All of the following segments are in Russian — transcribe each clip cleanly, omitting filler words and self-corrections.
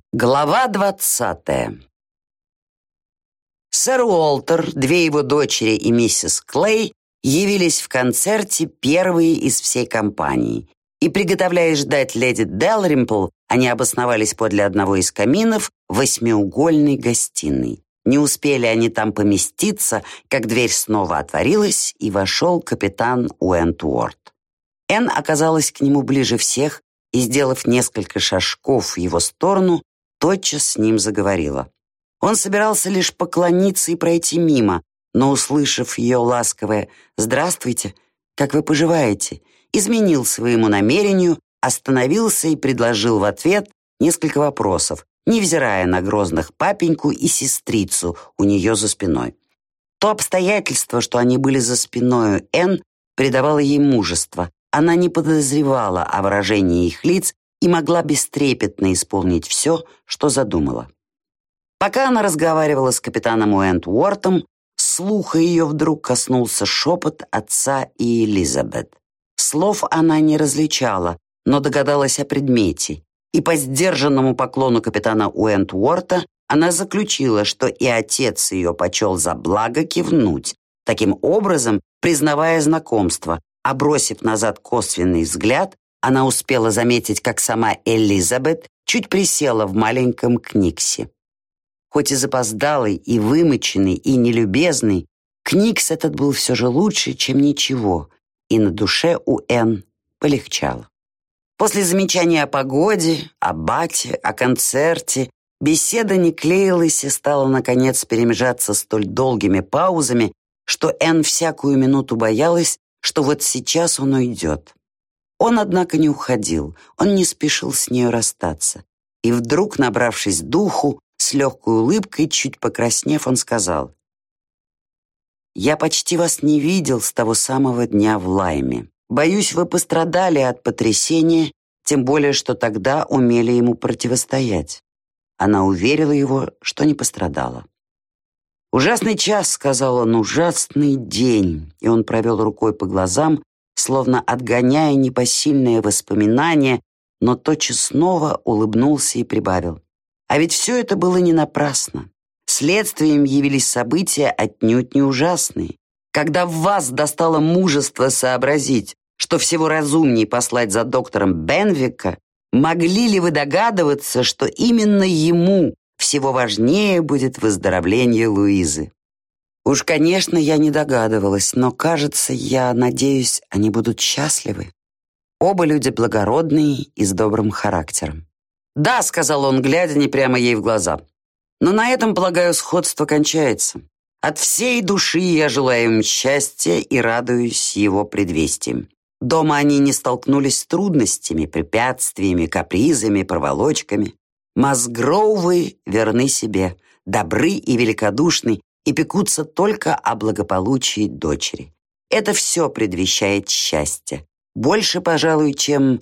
Глава 20. Сэр Уолтер, две его дочери и миссис Клей явились в концерте первые из всей компании. И, приготовляясь ждать леди Дэлримпл, они обосновались подле одного из каминов в восьмиугольной гостиной. Не успели они там поместиться, как дверь снова отворилась, и вошел капитан Уэнтуорт. Энн оказалась к нему ближе всех и, сделав несколько шажков в его сторону, тотчас с ним заговорила. Он собирался лишь поклониться и пройти мимо, но, услышав ее ласковое «Здравствуйте, как вы поживаете?», изменил своему намерению, остановился и предложил в ответ несколько вопросов, невзирая на грозных папеньку и сестрицу у нее за спиной. То обстоятельство, что они были за спиною Энн, придавало ей мужество. Она не подозревала о выражении их лиц и могла бестрепетно исполнить все, что задумала. Пока она разговаривала с капитаном Уэнтуортом, слуха ее вдруг коснулся шепот отца и Элизабет. Слов она не различала, но догадалась о предмете, и по сдержанному поклону капитана Уэнтуорта она заключила, что и отец ее почел за благо кивнуть, таким образом признавая знакомство, а бросив назад косвенный взгляд, она успела заметить, как сама Элизабет чуть присела в маленьком книгсе. Хоть и запоздалый, и вымученный, и нелюбезный, книгс этот был все же лучше, чем ничего, и на душе у Энн полегчало. После замечания о погоде, о бате, о концерте, беседа не клеилась и стала, наконец, перемежаться столь долгими паузами, что Энн всякую минуту боялась, что вот сейчас он уйдет. Он, однако, не уходил, он не спешил с нею расстаться. И вдруг, набравшись духу, с легкой улыбкой, чуть покраснев, он сказал: «Я почти вас не видел с того самого дня в Лайме. Боюсь, вы пострадали от потрясения, тем более, что тогда умели ему противостоять». Она уверила его, что не пострадала. «Ужасный час», — сказал он, — «ужасный день». И он провел рукой по глазам, словно отгоняя непосильные воспоминания, но тотчас снова улыбнулся и прибавил: «А ведь все это было не напрасно. Следствием явились события отнюдь не ужасные. Когда в вас достало мужество сообразить, что всего разумнее послать за доктором Бенвика, могли ли вы догадываться, что именно ему всего важнее будет выздоровление Луизы?» «Уж, конечно, я не догадывалась, но, кажется, я надеюсь, они будут счастливы. Оба люди благородные и с добрым характером». «Да», — сказал он, глядя не прямо ей в глаза. «Но на этом, полагаю, сходство кончается. От всей души я желаю им счастья и радуюсь его предвестиям. Дома они не столкнулись с трудностями, препятствиями, капризами, проволочками. Мазгроувы верны себе, добры и великодушны, и пекутся только о благополучии дочери. Это все предвещает счастье. Больше, пожалуй, чем...»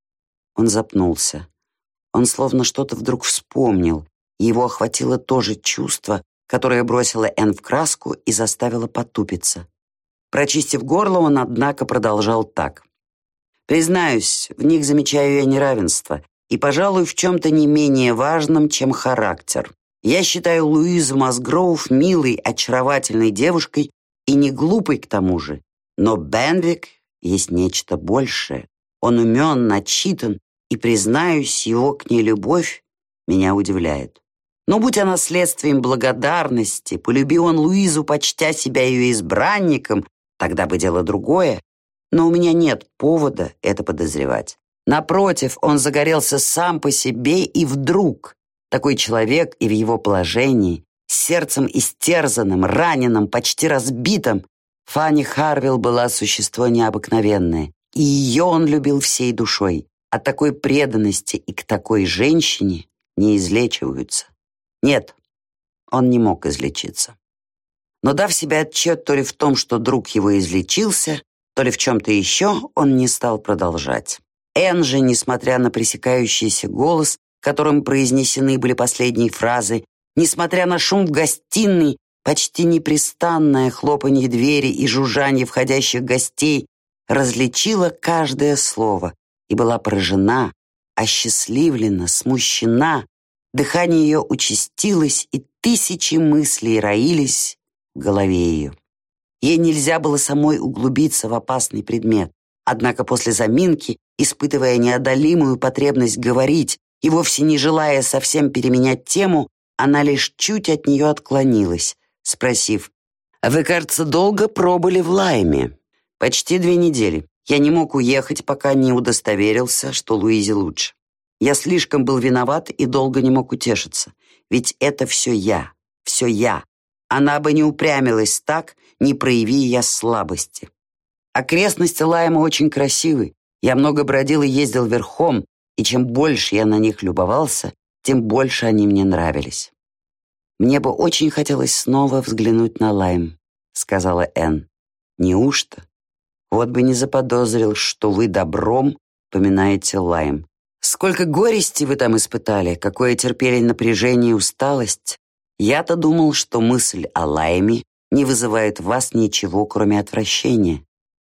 Он запнулся. Он словно что-то вдруг вспомнил, и его охватило то же чувство, которое бросило Энн в краску и заставило потупиться. Прочистив горло, он, однако, продолжал так: «Признаюсь, в них замечаю я неравенство, и, пожалуй, в чем-то не менее важном, чем характер. Я считаю Луизу Мазгроув милой, очаровательной девушкой и не глупой к тому же. Но Бенвик есть нечто большее. Он умен, начитан, и, признаюсь, его к ней любовь меня удивляет. Но будь она следствием благодарности, полюби он Луизу, почтя себя ее избранником, тогда бы дело другое. Но у меня нет повода это подозревать. Напротив, он загорелся сам по себе, и вдруг такой человек и в его положении, с сердцем истерзанным, раненым, почти разбитым. Фанни Харвилл была существо необыкновенное, и ее он любил всей душой. От такой преданности и к такой женщине не излечиваются. Нет, он не мог излечиться. Но, дав себе отчет то ли в том, что друг его излечился, то ли в чем-то еще, он не стал продолжать. Энн же, несмотря на пресекающийся голос, которым произнесены были последние фразы, несмотря на шум в гостиной, почти непрестанное хлопанье двери и жужжание входящих гостей, различила каждое слово и была поражена, осчастливлена, смущена, Дыхание ее участилось, и тысячи мыслей роились в голове ее. Ей нельзя было самой углубиться в опасный предмет. Однако после заминки, испытывая неодолимую потребность говорить и вовсе не желая совсем переменять тему, она лишь чуть от нее отклонилась, спросив: «Вы, кажется, долго пробыли в Лайме?» «Почти 2 недели. Я не мог уехать, пока не удостоверился, что Луизе лучше. Я слишком был виноват и долго не мог утешиться. Ведь это все я. Она бы не упрямилась так, не прояви я слабости. Окрестности Лайма очень красивы. Я много бродил и ездил верхом, и чем больше я на них любовался, тем больше они мне нравились». «Мне бы очень хотелось снова взглянуть на Лайм», — сказала Энн. «Неужто? Вот бы не заподозрил, что вы добром поминаете Лайм. Сколько горести вы там испытали, какое терпели напряжение и усталость. Я-то думал, что мысль о Лайме не вызывает в вас ничего, кроме отвращения».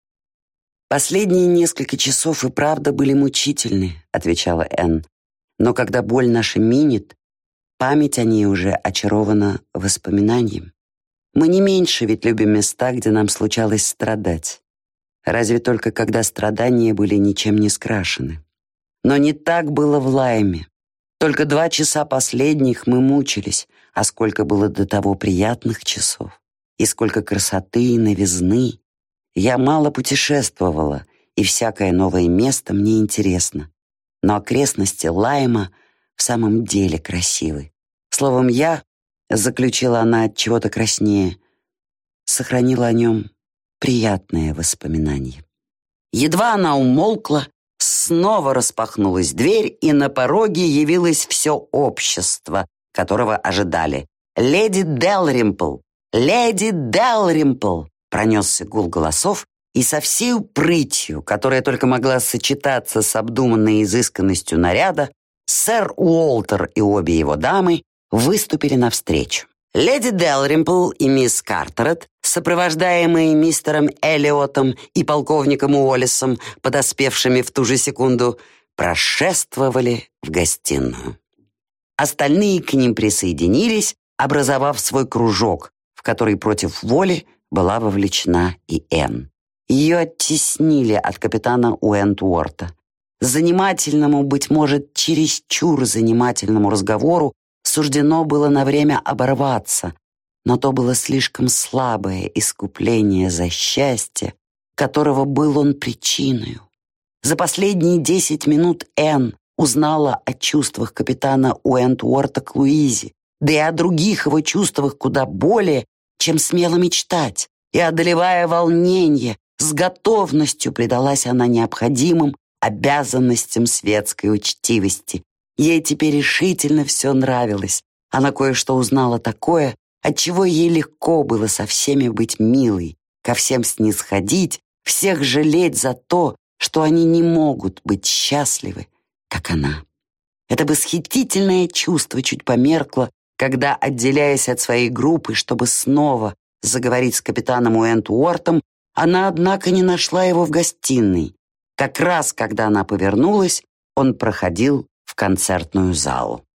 «Последние несколько часов и правда были мучительны», — отвечала Энн. «Но когда боль наша минет, память о ней уже очарована воспоминанием. Мы не меньше ведь любим места, где нам случалось страдать. Разве только когда страдания были ничем не скрашены. Но не так было в Лайме. Только 2 часа последних мы мучились, а сколько было до того приятных часов, и сколько красоты и новизны. Я мало путешествовала, и всякое новое место мне интересно. Но окрестности Лайма в самом деле красивы. Словом, я, заключила она от чего-то краснее, сохранила о нем приятное воспоминание». Едва она умолкла, снова распахнулась дверь, и на пороге явилось все общество, которого ожидали. «Леди Дэлримпл! Леди Дэлримпл!» Пронесся гул голосов, и со всей прытью, которая только могла сочетаться с обдуманной изысканностью наряда, сэр Уолтер и обе его дамы выступили навстречу. Леди Дэлримпл и мисс Картерет, сопровождаемые мистером Эллиотом и полковником Уоллесом, подоспевшими в ту же секунду, прошествовали в гостиную. Остальные к ним присоединились, образовав свой кружок, в который против воли была вовлечена и Энн. Ее оттеснили от капитана Уэнтворта. Занимательному, быть может, чересчур занимательному разговору суждено было на время оборваться, но то было слишком слабое искупление за счастье, которого был он причиною. За последние 10 минут Энн узнала о чувствах капитана Уэнтворта к Луизе, да и о других его чувствах куда более, чем смело мечтать, и, одолевая волнение, с готовностью предалась она необходимым обязанностям светской учтивости. Ей теперь решительно все нравилось. Она кое-что узнала такое, отчего ей легко было со всеми быть милой, ко всем снисходить, всех жалеть за то, что они не могут быть счастливы, как она. Это восхитительное чувство чуть померкло, когда, отделяясь от своей группы, чтобы снова заговорить с капитаном Уэнтвортом, она, однако, не нашла его в гостиной. Как раз, когда она повернулась, он проходил в концертную залу.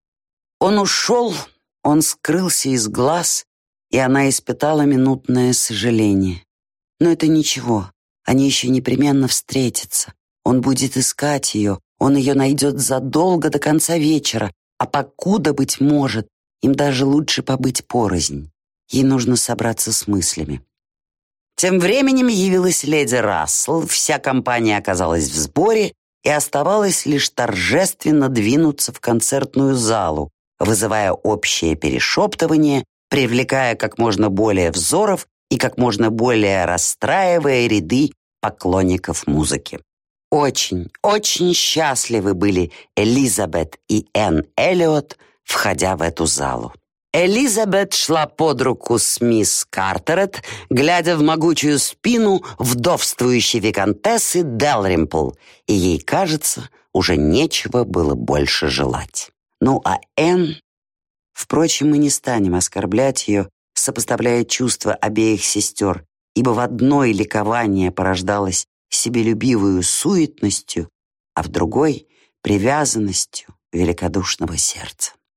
Он ушел, он скрылся из глаз, и она испытала минутное сожаление. Но это ничего, они еще непременно встретятся. Он будет искать ее, он ее найдет задолго до конца вечера, а покуда, быть может, им даже лучше побыть порознь. Ей нужно собраться с мыслями. Тем временем явилась леди Рассел, вся компания оказалась в сборе, и оставалось лишь торжественно двинуться в концертную залу, вызывая общее перешептывание, привлекая как можно более взоров и как можно более расстраивая ряды поклонников музыки. Очень, очень счастливы были Элизабет и Энн Эллиот, входя в эту залу. Элизабет шла под руку с мисс Картерет, глядя в могучую спину вдовствующей виконтессы Дэлримпл, и ей, кажется, уже нечего было больше желать. Ну а Энн... Впрочем, мы не станем оскорблять ее, сопоставляя чувства обеих сестер, ибо в одной ликование порождалось себелюбивую суетностью, а в другой — привязанностью великодушного сердца.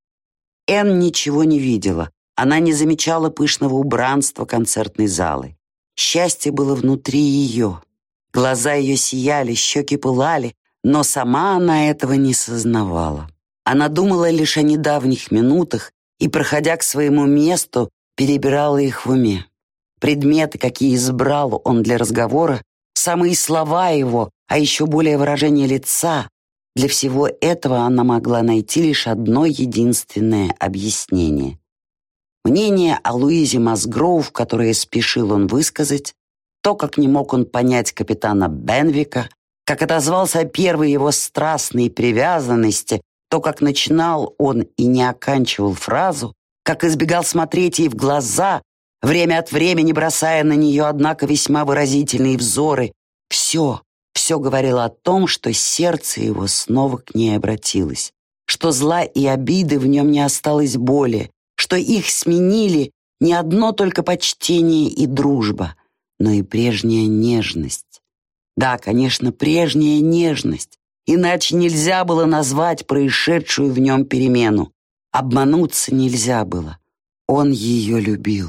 Энн ничего не видела. Она не замечала пышного убранства концертной залы. Счастье было внутри ее. Глаза ее сияли, щеки пылали, но сама она этого не сознавала. Она думала лишь о недавних минутах и, проходя к своему месту, перебирала их в уме. Предметы, какие избрал он для разговора, самые слова его, а еще более выражение лица, для всего этого она могла найти лишь одно единственное объяснение. Мнение о Луизе Масгроув, которое спешил он высказать, то, как не мог он понять капитана Бенвика, как отозвался о первой его страстной привязанности, то, как начинал он и не оканчивал фразу, как избегал смотреть ей в глаза, время от времени бросая на нее, однако, весьма выразительные взоры, все говорило о том, что сердце его снова к ней обратилось, что зла и обиды в нем не осталось более, что их сменили не одно только почтение и дружба, но и прежняя нежность. Да, конечно, прежняя нежность, иначе нельзя было назвать происшедшую в нем перемену. Обмануться нельзя было. Он ее любил.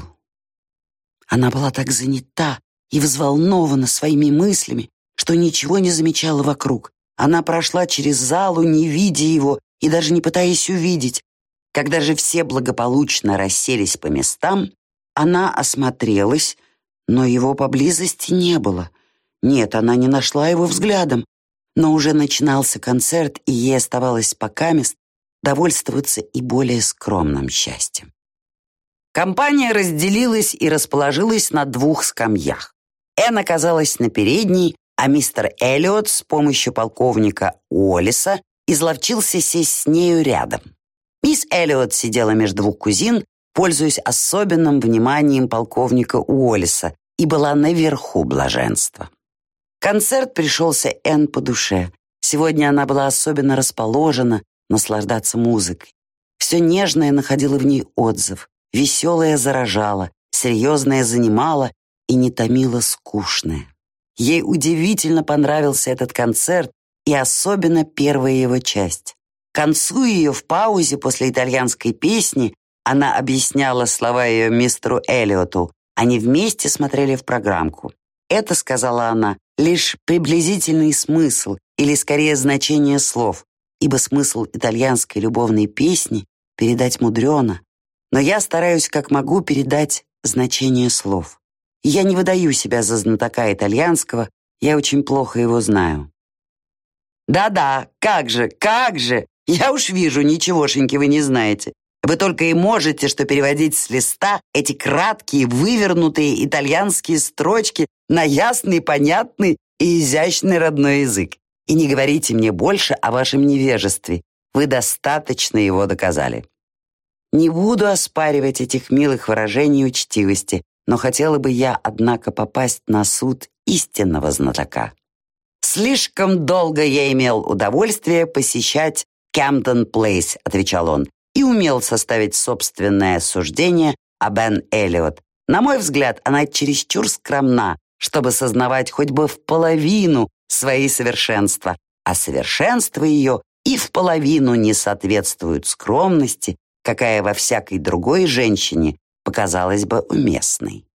Она была так занята и взволнована своими мыслями, что ничего не замечала вокруг. Она прошла через залу, не видя его и даже не пытаясь увидеть. Когда же все благополучно расселись по местам, она осмотрелась, но его поблизости не было. Нет, она не нашла его взглядом. Но уже начинался концерт, и ей оставалось покамест довольствоваться и более скромным счастьем. Компания разделилась и расположилась на 2 скамьях. Энн оказалась на передней, а мистер Эллиот с помощью полковника Уоллеса изловчился сесть с нею рядом. Мисс Эллиот сидела между 2 кузин, пользуясь особенным вниманием полковника Уоллеса, и была наверху блаженства. Концерт пришелся Энн по душе. Сегодня она была особенно расположена наслаждаться музыкой. Все нежное находило в ней отзыв, веселое заражало, серьезное занимало и не томило скучное. Ей удивительно понравился этот концерт и особенно первая его часть. К концу ее в паузе после итальянской песни она объясняла слова ее мистеру Эллиоту. Они вместе смотрели в программку. Это, сказала она, лишь приблизительный смысл или скорее значение слов, ибо смысл итальянской любовной песни передать мудрено, но я стараюсь как могу передать значение слов. Я не выдаю себя за знатока итальянского, я очень плохо его знаю. Да-да, как же, я уж вижу, ничегошеньки вы не знаете. Вы только и можете, что переводить с листа эти краткие, вывернутые итальянские строчки на ясный, понятный и изящный родной язык. И не говорите мне больше о вашем невежестве. Вы достаточно его доказали. Не буду оспаривать этих милых выражений учтивости, но хотела бы я, однако, попасть на суд истинного знатока. «Слишком долго я имел удовольствие посещать Кэмден Плейс», отвечал он, и умел составить собственное суждение о Бен Эллиот. На мой взгляд, она чересчур скромна, чтобы сознавать хоть бы в половину свои совершенства, а совершенства ее и в половину не соответствуют скромности, какая во всякой другой женщине показалась бы уместной.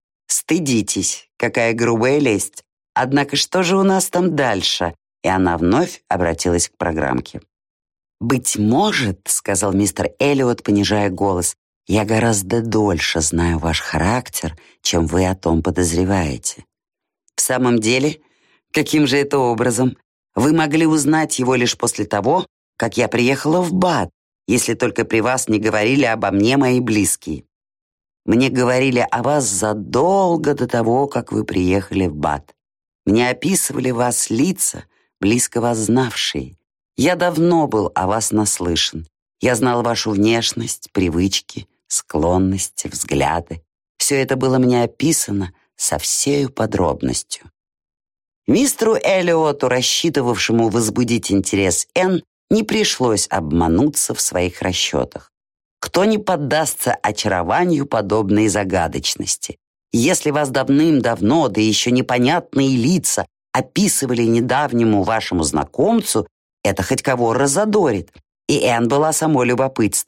Стыдитесь, какая грубая лесть. Однако что же у нас там дальше? И она вновь обратилась к программке. «Быть может, — сказал мистер Эллиот, понижая голос, — я гораздо дольше знаю ваш характер, чем вы о том подозреваете. В самом деле, каким же это образом? Вы могли узнать его лишь после того, как я приехала в Бат, если только при вас не говорили обо мне мои близкие. Мне говорили о вас задолго до того, как вы приехали в Бат. Мне описывали вас лица, близко вас знавшие. Я давно был о вас наслышан. Я знал вашу внешность, привычки, склонности, взгляды. Все это было мне описано со всею подробностью». Мистеру Эллиоту, рассчитывавшему возбудить интерес Энн, не пришлось обмануться в своих расчетах. Кто не поддастся очарованию подобной загадочности? Если вас давным-давно, да еще непонятные лица описывали недавнему вашему знакомцу, это хоть кого разодорит. И Энн была само любопытство.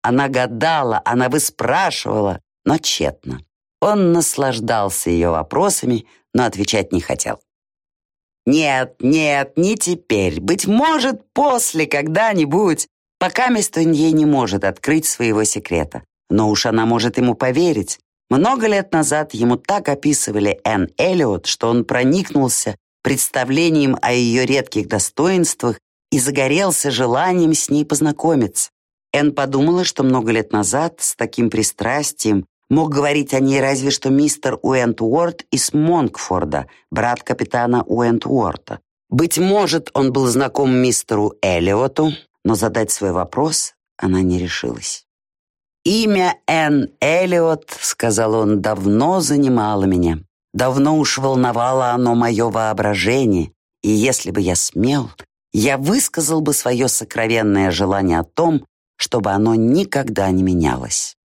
Она гадала, она выспрашивала, но тщетно. Он наслаждался ее вопросами, но отвечать не хотел. «Нет, нет, не теперь. Быть может, после, когда-нибудь». Пока он ей не может открыть своего секрета. Но уж она может ему поверить. Много лет назад ему так описывали Энн Эллиот, что он проникнулся представлением о ее редких достоинствах и загорелся желанием с ней познакомиться. Энн подумала, что много лет назад с таким пристрастием мог говорить о ней разве что мистер Уэнтуорт из Монкфорда, брат капитана Уэнтуорта. Быть может, он был знаком мистеру Эллиоту, но задать свой вопрос она не решилась. «Имя Энн Эллиот, — сказал он, — давно занимало меня. Давно уж волновало оно мое воображение, и если бы я смел, я высказал бы свое сокровенное желание о том, чтобы оно никогда не менялось».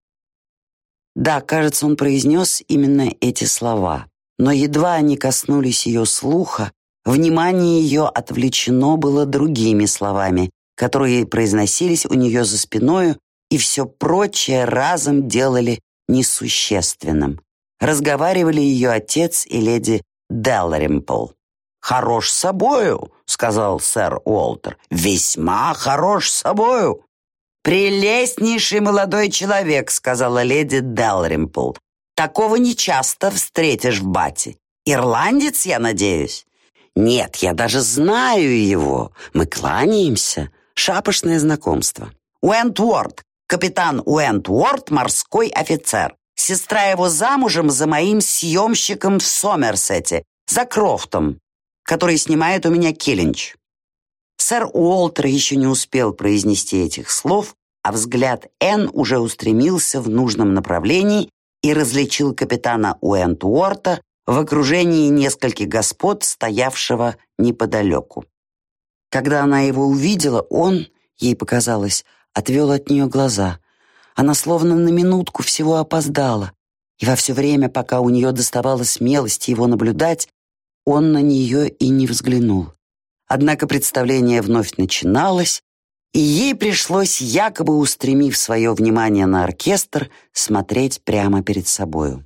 Да, кажется, он произнес именно эти слова, но едва они коснулись ее слуха, внимание ее отвлечено было другими словами, которые произносились у нее за спиною, и все прочее разом делали несущественным. Разговаривали ее отец и леди Дэлримпл. «Хорош собою», — сказал сэр Уолтер, — «весьма хорош собою». «Прелестнейший молодой человек», — сказала леди Дэлримпл. «Такого нечасто встретишь в Бате. Ирландец, я надеюсь?» «Нет, я даже знаю его. Мы кланяемся. Шапошное знакомство». «Уэнтуорт. Капитан Уэнтуорт, морской офицер. Сестра его замужем за моим съемщиком в Сомерсете, за Крофтом, который снимает у меня Киллинч». Сэр Уолтер еще не успел произнести этих слов, а взгляд Энн уже устремился в нужном направлении и различил капитана Уэнтуорта в окружении нескольких господ, стоявшего неподалеку. Когда она его увидела, он, ей показалось, отвел от нее глаза. Она словно на минутку всего опоздала, и во все время, пока у нее доставала смелости его наблюдать, он на нее и не взглянул. Однако представление вновь начиналось, и ей пришлось, якобы устремив свое внимание на оркестр, смотреть прямо перед собою.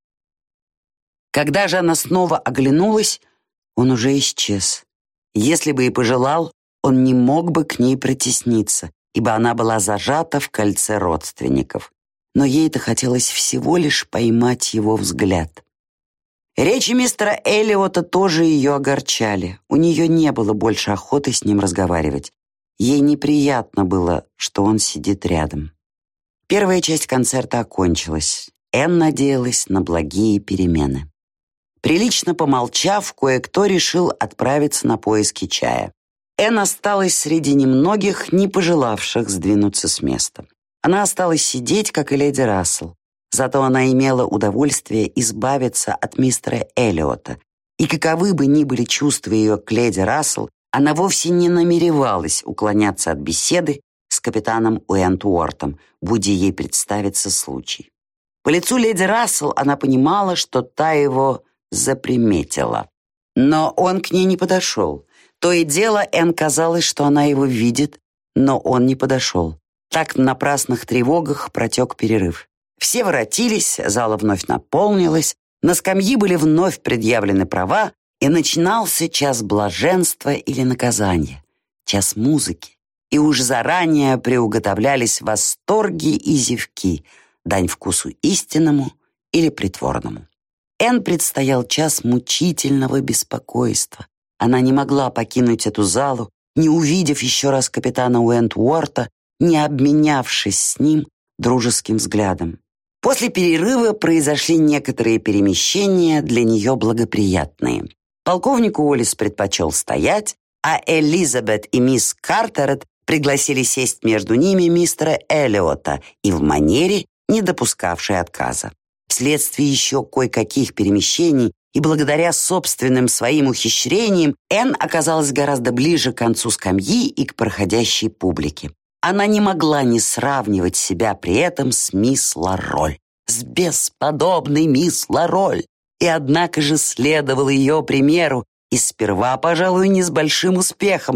Когда же она снова оглянулась, он уже исчез. Если бы и пожелал, он не мог бы к ней протесниться, ибо она была зажата в кольце родственников. Но ей-то хотелось всего лишь поймать его взгляд. Речи мистера Эллиота тоже ее огорчали. У нее не было больше охоты с ним разговаривать. Ей неприятно было, что он сидит рядом. Первая часть концерта окончилась. Энн надеялась на благие перемены. Прилично помолчав, кое-кто решил отправиться на поиски чая. Энн осталась среди немногих, не пожелавших сдвинуться с места. Она осталась сидеть, как и леди Рассел. Зато она имела удовольствие избавиться от мистера Эллиота. И каковы бы ни были чувства ее к леди Рассел, она вовсе не намеревалась уклоняться от беседы с капитаном Уэнтуортом, будь ей представится случай. По лицу леди Рассел она понимала, что та его заприметила. Но он к ней не подошел. То и дело Энн казалось, что она его видит, но он не подошел. Так в напрасных тревогах протек перерыв. Все воротились, зала вновь наполнилась, на скамьи были вновь предъявлены права, и начинался час блаженства или наказания, час музыки. И уж заранее приуготовлялись восторги и зевки, дань вкусу истинному или притворному. Энн предстоял час мучительного беспокойства. Она не могла покинуть эту залу, не увидев еще раз капитана Уэнтуорта, не обменявшись с ним дружеским взглядом. После перерыва произошли некоторые перемещения, для нее благоприятные. Полковник Уоллес предпочел стоять, а Элизабет и мисс Картерет пригласили сесть между ними мистера Эллиота и в манере, не допускавшей отказа. Вследствие еще кое-каких перемещений и благодаря собственным своим ухищрениям Энн оказалась гораздо ближе к концу скамьи и к проходящей публике. Она не могла не сравнивать себя при этом с мисс Лароль, с бесподобной мисс Лароль, и однако же следовала ее примеру, и сперва, пожалуй, не с большим успехом,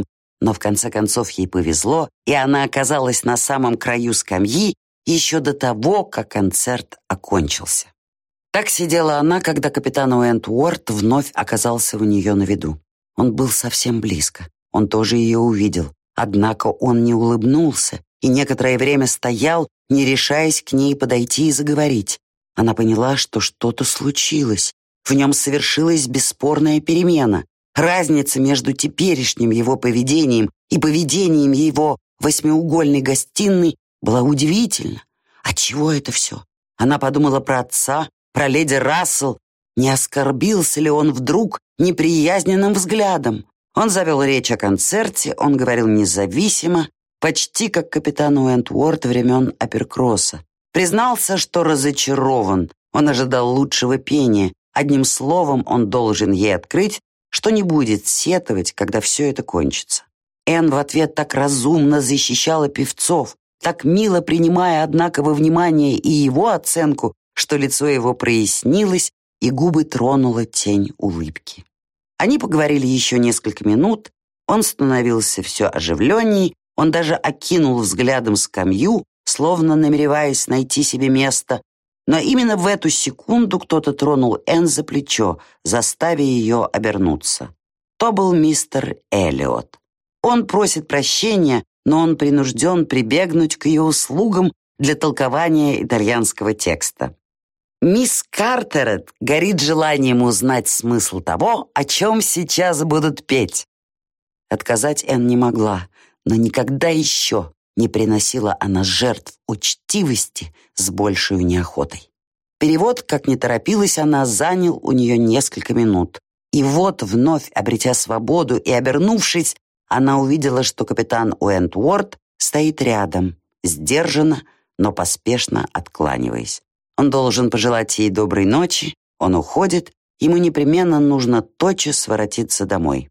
Но в конце концов ей повезло, и она оказалась на самом краю скамьи еще до того, как концерт окончился. Так сидела она, когда капитан Уэнтворт вновь оказался у нее на виду. Он был совсем близко. Он тоже ее увидел. Однако он не улыбнулся и некоторое время стоял, не решаясь к ней подойти и заговорить. Она поняла, что что-то случилось. В нем совершилась бесспорная перемена. Разница между теперешним его поведением и поведением его восьмиугольной гостиной была удивительна. Отчего это все? Она подумала про отца, про леди Рассел. Не оскорбился ли он вдруг неприязненным взглядом? Он завел речь о концерте, он говорил независимо, почти как капитан Уэнтворт времен Аперкросса. Признался, что разочарован, он ожидал лучшего пения. Одним словом, он должен ей открыть, что не будет сетовать, когда все это кончится. Энн в ответ так разумно защищала певцов, так мило принимая, однако, во внимание и его оценку, что лицо его прояснилось, и губы тронула тень улыбки. Они поговорили еще несколько минут, он становился все оживленней, он даже окинул взглядом скамью, словно намереваясь найти себе место, но именно в эту секунду кто-то тронул Энн за плечо, заставив ее обернуться. То был мистер Эллиот. Он просит прощения, но он принужден прибегнуть к ее услугам для толкования итальянского текста. Мисс Картерет горит желанием узнать смысл того, о чем сейчас будут петь. Отказать Энн не могла, но никогда еще не приносила она жертв учтивости с большей неохотой. Перевод, как ни торопилась она, занял у нее несколько минут. И вот, вновь обретя свободу и обернувшись, она увидела, что капитан Уэнтворт стоит рядом, сдержанно, но поспешно откланиваясь. Он должен пожелать ей доброй ночи, он уходит, ему непременно нужно тотчас воротиться домой.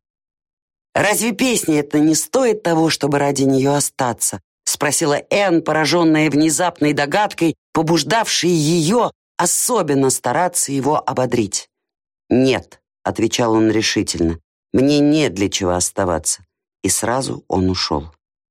«Разве песня это не стоит того, чтобы ради нее остаться?» — спросила Энн, пораженная внезапной догадкой, побуждавшей ее особенно стараться его ободрить. «Нет», — отвечал он решительно, — «мне не для чего оставаться». И сразу он ушел.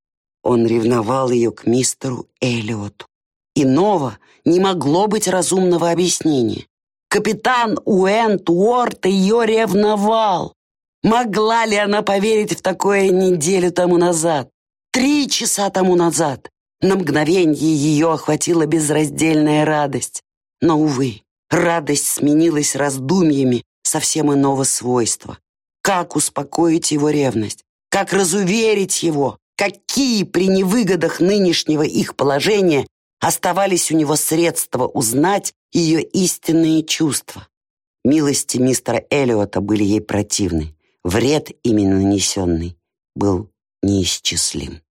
Он ревновал ее к мистеру Эллиоту. Иного не могло быть разумного объяснения. Капитан Уэнтворт ее ревновал. Могла ли она поверить в такое неделю тому назад? 3 часа тому назад? На мгновенье ее охватила безраздельная радость. Но, увы, радость сменилась раздумьями совсем иного свойства. Как успокоить его ревность? Как разуверить его? Какие при невыгодах нынешнего их положения оставались у него средства узнать ее истинные чувства? Милости мистера Эллиота были ей противны. Вред, ими нанесенный, был неисчислим.